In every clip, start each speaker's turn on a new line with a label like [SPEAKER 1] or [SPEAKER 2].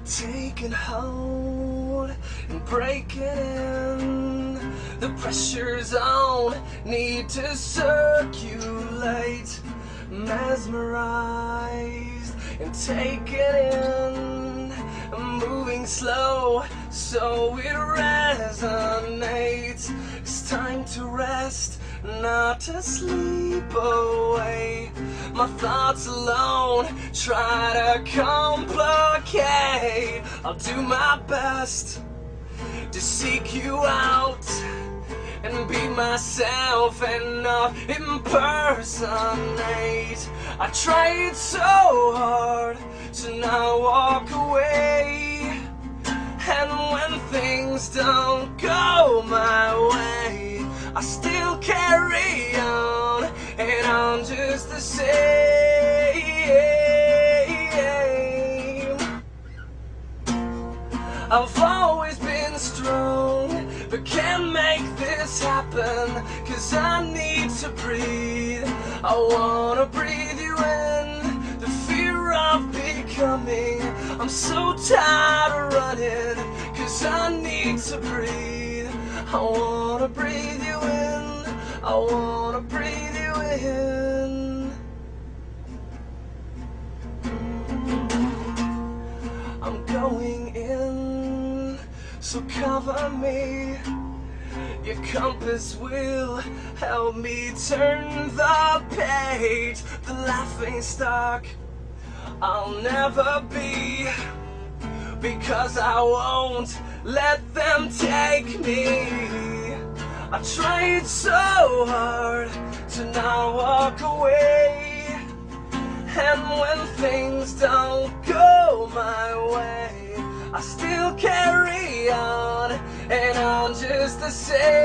[SPEAKER 1] taking hold and breaking in. The pressure's on, need to circulate. Mesmerized and taken in, moving slow so it resonates. It's time to rest, not to sleep away. My thoughts alone try to complicate. I'll do my best to seek you out and be myself and not impersonate. I tried so hard to not walk away, and when things don't go my way, I still carry on, and I'm just the same. I've always been strong, but can't make this happen, 'cause I need to breathe. I wanna breathe you in, the fear of becoming. I'm so tired of running, 'cause I need to breathe. I wanna breathe you in, I wanna breathe you in. I'm going in, so cover me. Your compass will help me turn the page. The laughing stock I'll never be, because I won't let them take me. I tried so hard to not walk away, and when things don't go my way, I still carry on, and I'm just the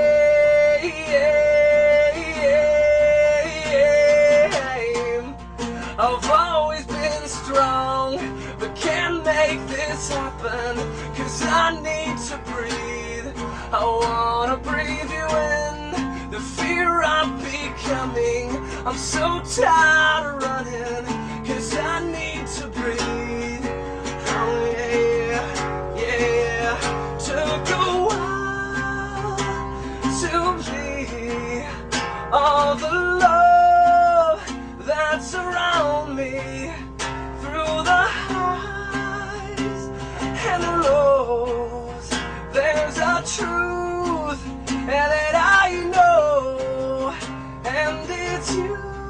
[SPEAKER 1] same. I've always been strong, but can't make this happen, 'cause I need to breathe. I wanna breathe you in, the fear of becoming. I'm so tired of running, 'cause I need to breathe. Oh yeah, yeah. Took a while to be all the love that's around me, through the highs and the lows. There's a truth that I know, and it's you.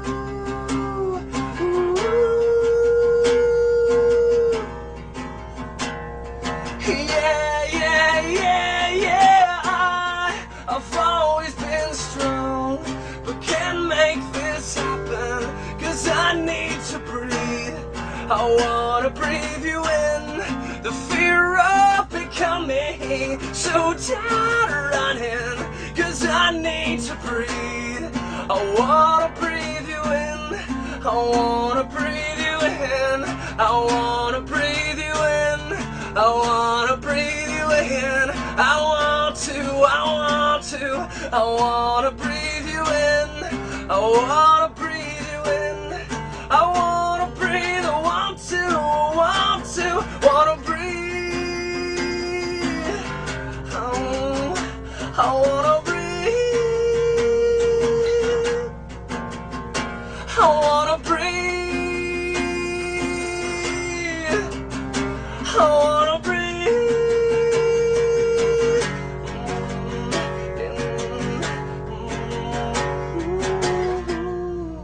[SPEAKER 1] Yeah, yeah, yeah, yeah. I've always been strong, but can't make this happen, 'cause I need to breathe. I wanna breathe you in, the fear of becoming. So tired of running, 'cause I need to breathe. I wanna breathe you in, I wanna breathe you in, I wanna breathe you in, I wanna breathe you in. I want to, I want to, I wanna breathe you in, I wanna